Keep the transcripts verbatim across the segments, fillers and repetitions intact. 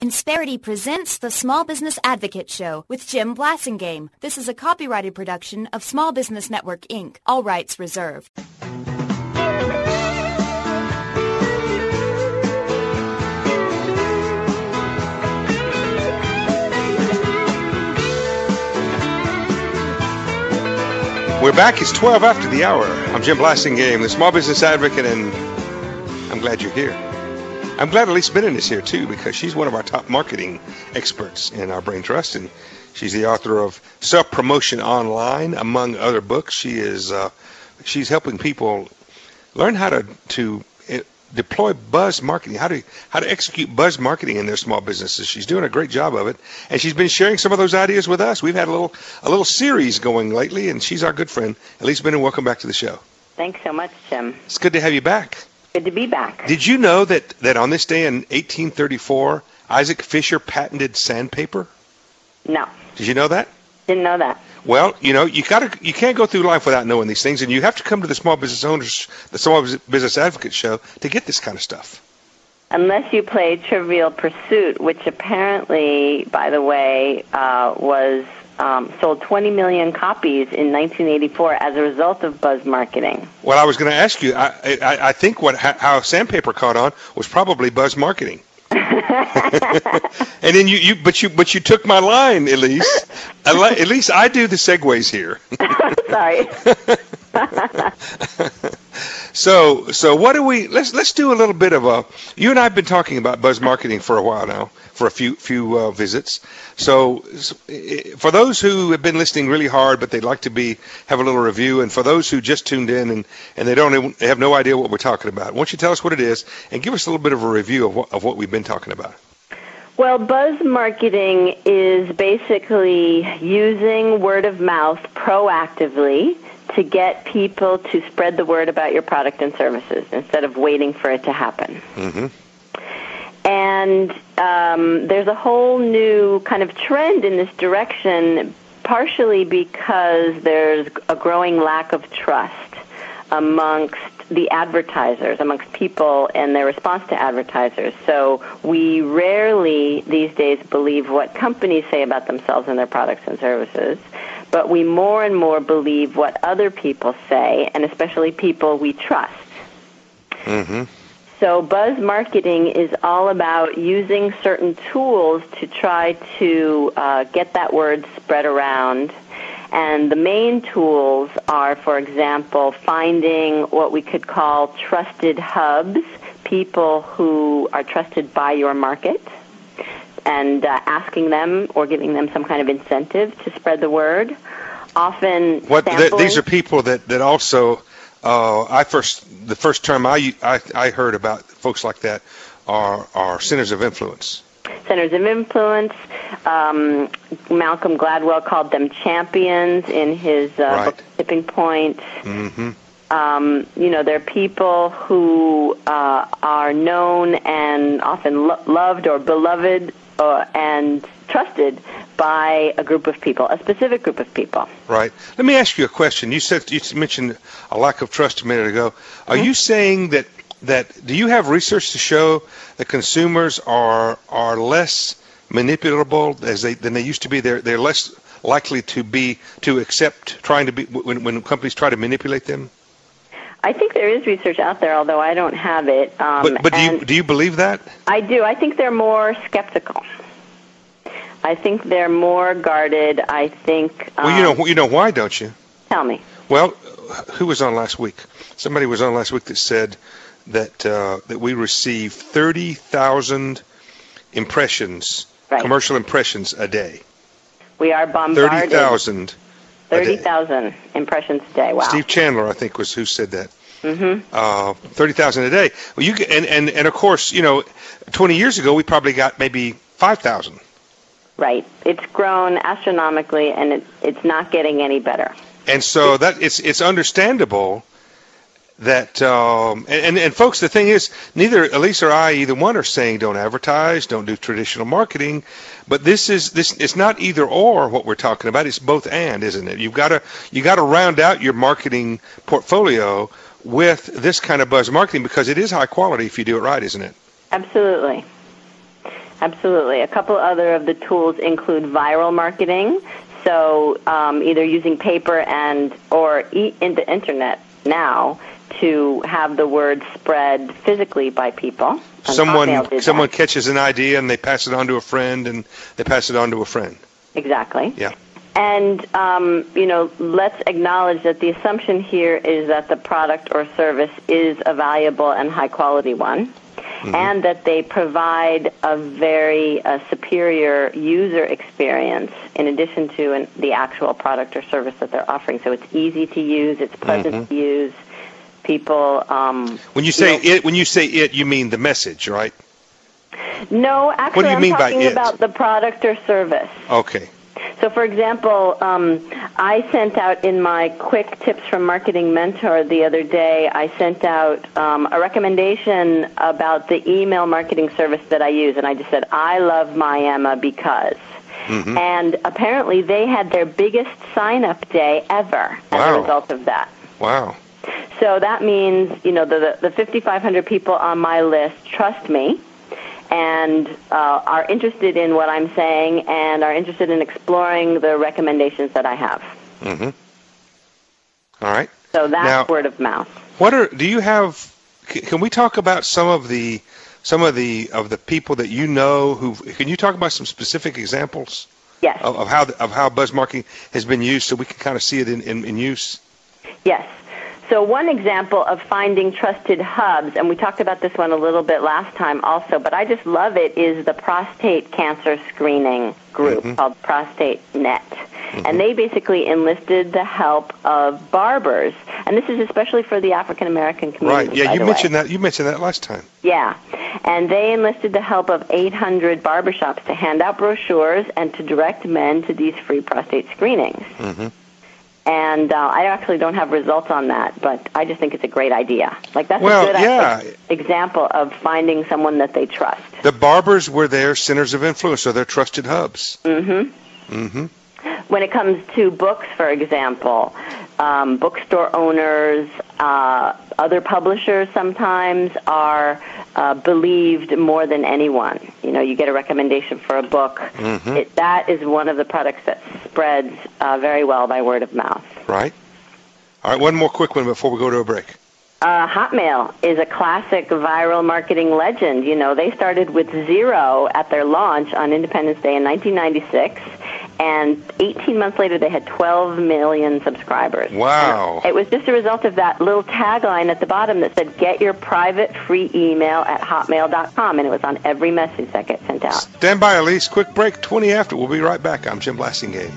Insperity presents the Small Business Advocate Show with Jim Blasingame. This is a copyrighted production of Small Business Network, Incorporated. All rights reserved. We're back. It's twelve after the hour. I'm Jim Blasingame, the Small Business Advocate, and I'm glad you're here. I'm glad Elise Bennon is here, too, because she's one of our top marketing experts in our Brain Trust, and she's the author of Self-Promotion Online, among other books. She is uh, she's helping people learn how to, to uh, deploy buzz marketing, how to how to execute buzz marketing in their small businesses. She's doing a great job of it, and she's been sharing some of those ideas with us. We've had a little a little series going lately, and she's our good friend. Elise Bennon, welcome back to the show. Thanks so much, Jim. It's good to have you back. Good to be back. Did you know that, that on this day in eighteen thirty-four, Isaac Fisher patented sandpaper? No. Did you know that? Didn't know that. Well, you know, you gotta you can't go through life without knowing these things, and you have to come to the Small Business Owners, the Small Business Advocate Show to get this kind of stuff. Unless you play Trivial Pursuit, which apparently, by the way, uh, was um, sold twenty million copies in nineteen eighty-four as a result of buzz marketing. Well, I was going to ask you. I, I I think what how sandpaper caught on was probably buzz marketing. And then you, you but you but you took my line, Elise. At least I do the segues here. Sorry. So so what do we let's let's do a little bit of a you and I have been talking about buzz marketing for a while now, for a few few uh, visits. So for those who have been listening really hard but they'd like to be have a little review, and for those who just tuned in and, and they don't they have no idea what we're talking about, why don't you tell us what it is and give us a little bit of a review of what, of what we've been talking about. Well, buzz marketing is basically using word of mouth proactively to get people to spread the word about your product and services instead of waiting for it to happen. Mm-hmm. And um, there's a whole new kind of trend in this direction, partially because there's a growing lack of trust amongst the advertisers, amongst people and their response to advertisers. So we rarely these days believe what companies say about themselves and their products and services, but we more and more believe what other people say, and especially people we trust. Mm-hmm. So buzz marketing is all about using certain tools to try to uh, get that word spread around. And the main tools are, for example, finding what we could call trusted hubs, people who are trusted by your market, and uh, asking them or giving them some kind of incentive to spread the word. Often what th- these are people that, that also, uh, I first the first term I, I, I heard about folks like that are, are centers of influence. Centers of influence. Um, Malcolm Gladwell called them champions in his uh, right. book Tipping Point. Mm-hmm. Um, you know, they're people who uh, are known and often lo- loved or beloved uh, and trusted by a group of people, a specific group of people. Right. Let me ask you a question. You said you mentioned a lack of trust a minute ago. Are mm-hmm. you saying that that do you have research to show that consumers are are less manipulable as they than they used to be? They're they're less likely to be to accept trying to be when when companies try to manipulate them? I think there is research out there, although I don't have it. Um, but but do you do you believe that? I do. I think they're more skeptical. I think they're more guarded. I think. Um, well, you know you know why, don't you? Tell me. Well, who was on last week? Somebody was on last week that said that uh, that we receive thirty thousand impressions, right. commercial impressions a day. We are bombarded. thirty thousand. thirty thousand impressions a day. Wow. Steve Chandler, I think, was who said that. Mm-hmm. Uh, thirty thousand a day. Well, you and, and and of course, you know, twenty years ago we probably got maybe five thousand. Right. It's grown astronomically, and it, it's not getting any better. And so that it's it's understandable that um, and, and and folks, the thing is, neither Elise or I, either one, are saying don't advertise, don't do traditional marketing, but this is this it's not either or what we're talking about. It's both and, isn't it? You've got to you got to round out your marketing portfolio with this kind of buzz marketing because it is high quality if you do it right, isn't it? Absolutely. Absolutely. A couple other of the tools include viral marketing, so um, either using paper and or e- in the internet now to have the word spread physically by people. Someone someone catches an idea and they pass it on to a friend, and they pass it on to a friend. Exactly. Yeah. And, um, you know, let's acknowledge that the assumption here is that the product or service is a valuable and high-quality one, mm-hmm. and that they provide a very uh, superior user experience in addition to an, the actual product or service that they're offering. So it's easy to use, it's pleasant mm-hmm. to use. People. Um, when you say you know, it, when you say it, you mean the message, right? No, actually, what do you I'm mean talking by it? about the product or service. Okay. So, for example, um, I sent out in my quick tips from Marketing Mentor the other day, I sent out um, a recommendation about the email marketing service that I use, and I just said, I love MyEmma because. Mm-hmm. And apparently they had their biggest sign-up day ever as wow. a result of that. Wow. So that means, you know, the, the fifty-five hundred people on my list trust me and uh, are interested in what I'm saying and are interested in exploring the recommendations that I have. Mm-hmm. All right. So that's now, word of mouth. What are do you have? Can we talk about some of the some of the of the people that you know who? Can you talk about some specific examples? Yes. Of, of how of how buzz marketing has been used, so we can kind of see it in, in, in use. Yes. So one example of finding trusted hubs, and we talked about this one a little bit last time also, but I just love it, is the prostate cancer screening group mm-hmm. called Prostate Net. Mm-hmm. And they basically enlisted the help of barbers, and this is especially for the African American community. Right. Yeah, by you the mentioned way. that. You mentioned that last time. Yeah. And they enlisted the help of eight hundred barbershops to hand out brochures and to direct men to these free prostate screenings. Mm-hmm. And uh, I actually don't have results on that, but I just think it's a great idea. Like that's well, a good yeah. example of finding someone that they trust. The barbers were their centers of influence, so they're trusted hubs. Mm-hmm. Mm-hmm. When it comes to books, for example, um, bookstore owners, uh, other publishers sometimes are uh, believed more than anyone. You know, you get a recommendation for a book. Mm-hmm. It, that is one of the products that spreads uh, very well by word of mouth. Right. All right, one more quick one before we go to a break. Uh, Hotmail is a classic viral marketing legend. You know, they started with zero at their launch on Independence Day in nineteen ninety-six, and eighteen months later they had twelve million subscribers. Wow. And it was just a result of that little tagline at the bottom that said, get your private free email at hotmail dot com, and it was on every message that gets sent out. Stand by, Elise. Quick break, twenty after. We'll be right back. I'm Jim Blasingame.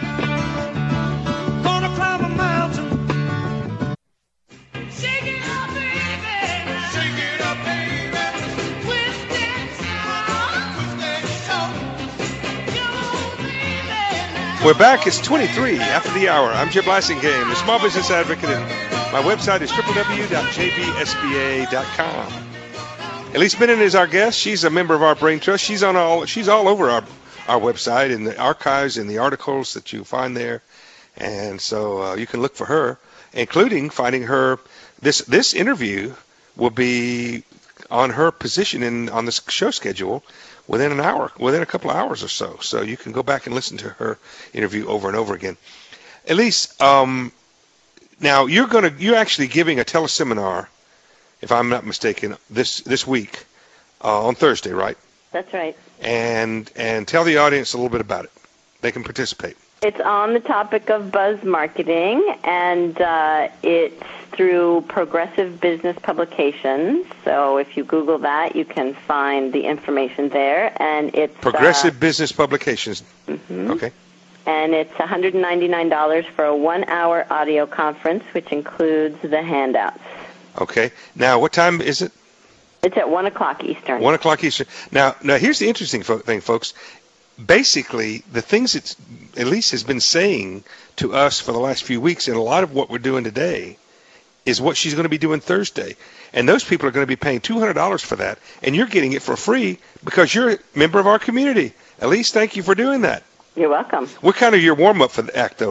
We're back. It's twenty-three after the hour. I'm Jim Blasingame, the small business advocate, and my website is w w w dot j b s b a dot com. Elise Bennett is our guest. She's a member of our Brain Trust. She's on all. She's all over our our website in the archives and the articles that you find there, and so uh, you can look for her, including finding her. This this interview will be on her position in on the show schedule within an hour, within a couple of hours or so. So you can go back and listen to her interview over and over again. Elise, um, now you're going to you're actually giving a teleseminar, if I'm not mistaken, this this week uh, on Thursday, right? That's right. And and tell the audience a little bit about it. They can participate. It's on the topic of buzz marketing, and uh, it's through Progressive Business Publications. So if you Google that, you can find the information there. And it's Progressive uh, Business Publications. Mm-hmm. Okay. And it's one hundred ninety-nine dollars for a one-hour audio conference, which includes the handouts. Okay. Now, what time is it? It's at one o'clock Eastern. one o'clock Eastern. Now, now here's the interesting fo- thing, folks. Basically, the things that Elise has been saying to us for the last few weeks, and a lot of what we're doing today, is what she's going to be doing Thursday. And those people are going to be paying two hundred dollars for that, and you're getting it for free because you're a member of our community. Elise, thank you for doing that. You're welcome. We're kind of your warm-up for the act, though, right?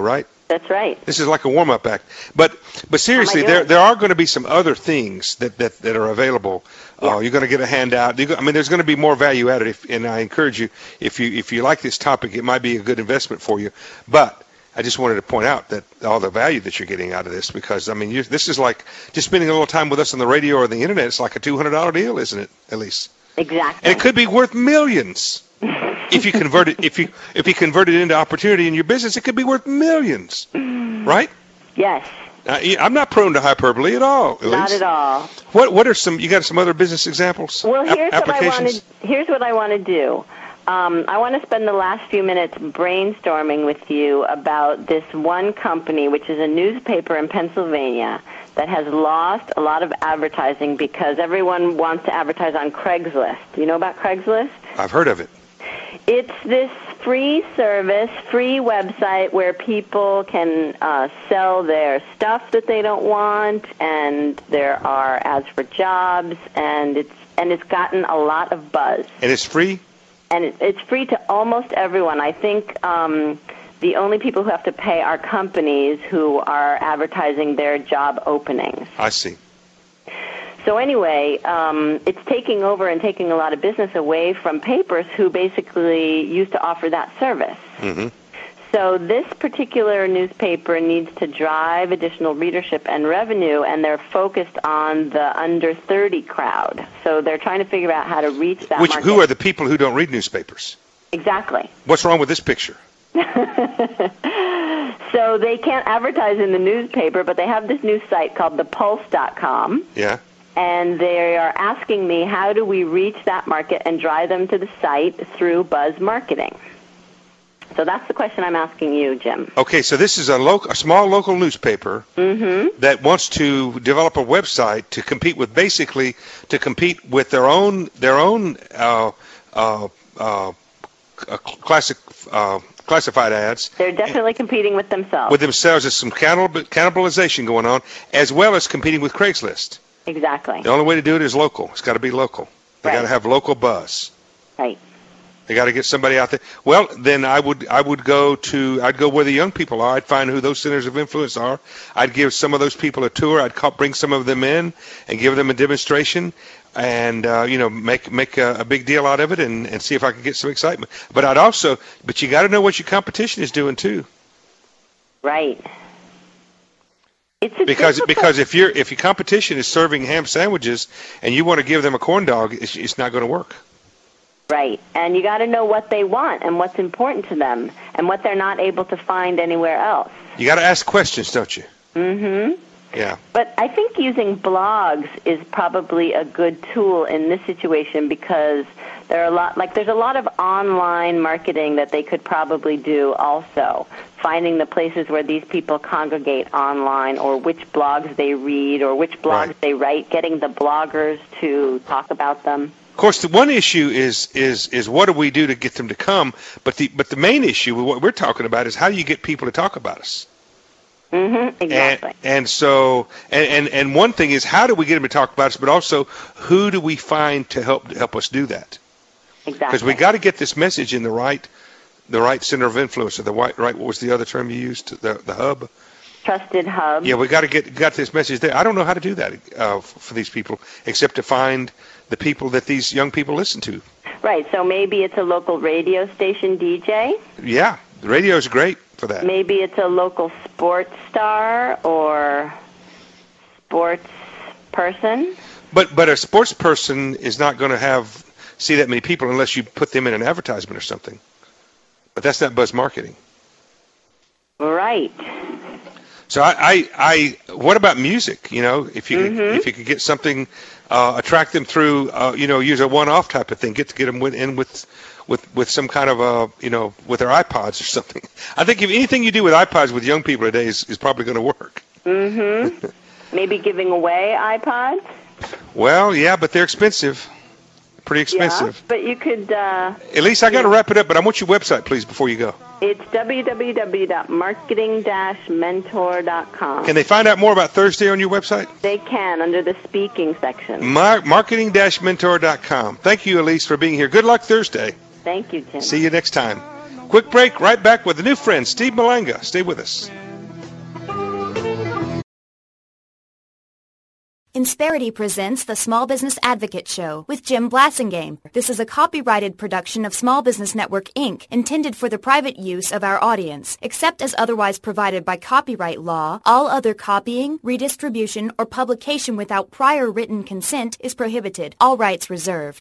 That's right. This is like a warm-up act. But but seriously, there there are going to be some other things that, that, that are available. Yeah. Uh, you're going to get a handout. Go, I mean, there's going to be more value added. If, and I encourage you, if you if you like this topic, it might be a good investment for you. But I just wanted to point out that all the value that you're getting out of this, because I mean, you, this is like just spending a little time with us on the radio or the internet. It's like a two hundred dollar deal, isn't it? At least. Exactly. And it could be worth millions. If you convert it, if you if you convert it into opportunity in your business, it could be worth millions, right? Yes. Uh, I'm not prone to hyperbole at all. At not least. at all. What what are some? You got some other business examples? Well, here's Ap- what I want to. Here's what I want to do. Um, I want to spend the last few minutes brainstorming with you about this one company, which is a newspaper in Pennsylvania, that has lost a lot of advertising because everyone wants to advertise on Craigslist. Do you know about Craigslist? I've heard of it. It's this free service, free website where people can uh, sell their stuff that they don't want, and there are ads for jobs, and it's and it's gotten a lot of buzz. And it's free? And it, it's free to almost everyone. I think um, the only people who have to pay are companies who are advertising their job openings. I see. So anyway, um, it's taking over and taking a lot of business away from papers who basically used to offer that service. Mm-hmm. So this particular newspaper needs to drive additional readership and revenue, and they're focused on the under thirty crowd. So they're trying to figure out how to reach that Which, market. Who are the people who don't read newspapers? Exactly. What's wrong with this picture? So they can't advertise in the newspaper, but they have this new site called the pulse dot com. Yeah. And they are asking me, how do we reach that market and drive them to the site through buzz marketing? So that's the question I'm asking you, Jim. Okay, so this is a, local, a small local newspaper mm-hmm. that wants to develop a website to compete with, basically to compete with their own their own uh, uh, uh, classic uh, classified ads. They're definitely competing with themselves. With themselves, there's some cannibal- cannibalization going on, as well as competing with Craigslist. Exactly. The only way to do it is local. It's got to be local. They right. got to have local buzz. Right. They got to get somebody out there. Well, then I would I would go to I'd go where the young people are. I'd find who those centers of influence are. I'd give some of those people a tour. I'd call, bring some of them in and give them a demonstration, and uh, you know make make a, a big deal out of it, and, and see if I could get some excitement. But I'd also but you got to know what your competition is doing too. Right. It's a because difficult... because if your if your competition is serving ham sandwiches and you want to give them a corn dog, it's, it's not going to work. Right, and you got to know what they want and what's important to them and what they're not able to find anywhere else. You got to ask questions, don't you? Mm-hmm. Yeah. But I think using blogs is probably a good tool in this situation because there are a lot, like there's a lot of online marketing that they could probably do also, finding the places where these people congregate online or which blogs they read or which blogs right. they write, getting the bloggers to talk about them. Of course, the one issue is is is what do we do to get them to come? But the but the main issue, what we're talking about, is how do you get people to talk about us? Mm-hmm, exactly. And, and so, and, and and one thing is how do we get them to talk about us? But also, who do we find to help to help us do that? Exactly. Because we got to get this message in the right the right center of influence, or the right right. What was the other term you used? The the hub. Trusted hub. Yeah, we got to get got this message there. I don't know how to do that uh, for these people, except to find the people that these young people listen to. Right. So maybe it's a local radio station D J. Yeah, the radio is great for that. Maybe it's a local sports star or sports person. But but a sports person is not going to have see that many people unless you put them in an advertisement or something. But that's not buzz marketing. Right. So I, I, I what about music? You know, if you mm-hmm. could, if you could get something, uh, attract them through, uh, you know, use a one-off type of thing. Get to get them in with, with, with some kind of a, you know, with their iPods or something. I think if anything you do with iPods with young people today is, is probably going to work. Mm-hmm. Maybe giving away iPods. Well, yeah, but they're expensive. Pretty expensive. Yeah, but you could. Uh, At least I got to wrap it up. But I want your website, please, before you go. It's w w w dot marketing dash mentor dot com. Can they find out more about Thursday on your website? They can, under the speaking section. Mar- marketing dash mentor dot com. Thank you, Elise, for being here. Good luck Thursday. Thank you, Jim. See you next time. Quick break, right back with a new friend, Steve Malanga. Stay with us. Insperity presents the Small Business Advocate Show with Jim Blasingame. This is a copyrighted production of Small Business Network, Incorporated, intended for the private use of our audience. Except as otherwise provided by copyright law, all other copying, redistribution, or publication without prior written consent is prohibited. All rights reserved.